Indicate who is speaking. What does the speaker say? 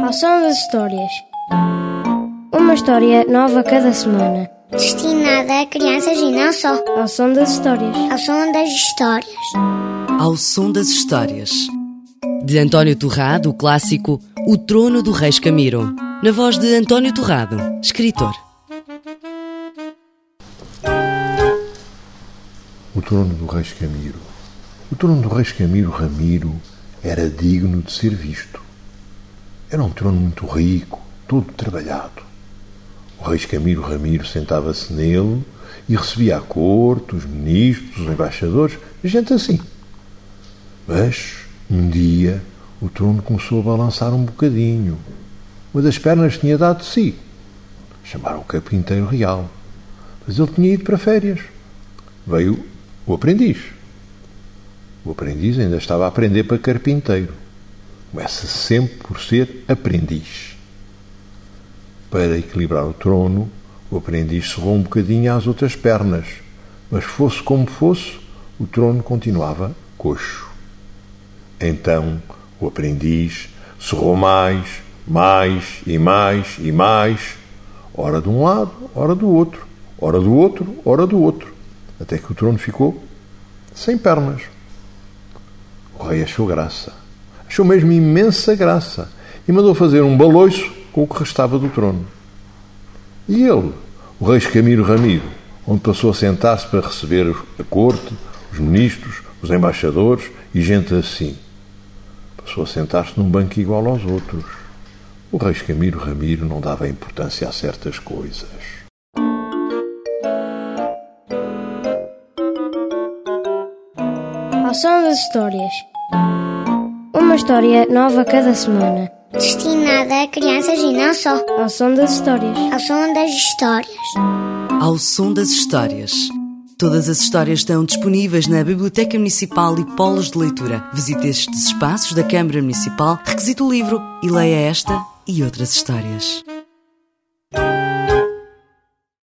Speaker 1: Ao som das histórias. Uma história nova cada semana.
Speaker 2: Destinada a crianças e não só.
Speaker 1: Ao som das histórias.
Speaker 2: Ao som das histórias.
Speaker 3: Ao som das histórias. De António Torrado, o clássico O Trono do Rei Escamiro. Na voz de António Torrado, escritor.
Speaker 4: O trono do rei Escamiro. O trono do rei Escamiro Ramiro era digno de ser visto. Era um trono muito rico, todo trabalhado. O rei Escamiro Ramiro sentava-se nele e recebia a corte, os ministros, os embaixadores, gente assim. Mas, um dia, o trono começou a balançar um bocadinho. Uma das pernas tinha dado de si. Chamaram o carpinteiro real. Mas ele tinha ido para férias. Veio o aprendiz. O aprendiz ainda estava a aprender para carpinteiro. Começa sempre por ser aprendiz. Para equilibrar o trono, o aprendiz cerrou um bocadinho às outras pernas, mas fosse como fosse, o trono continuava coxo. Então, o aprendiz cerrou mais, e mais, ora de um lado, ora do outro, ora do outro, ora do outro, até que o trono ficou sem pernas. O rei achou graça, achou mesmo imensa graça, e mandou fazer um baloiço com o que restava do trono. E ele, o rei Escamiro Ramiro, onde passou a sentar-se para receber a corte, os ministros, os embaixadores e gente assim. Passou a sentar-se num banco igual aos outros. O rei Escamiro Ramiro não dava importância a certas coisas.
Speaker 1: Ao som das histórias. Uma história nova cada semana.
Speaker 2: Destinada a crianças e não só.
Speaker 1: Ao som das histórias.
Speaker 2: Ao som das histórias.
Speaker 3: Ao som das histórias. Todas as histórias estão disponíveis na Biblioteca Municipal e Polos de Leitura. Visite estes espaços da Câmara Municipal, requisite o livro e leia esta e outras histórias.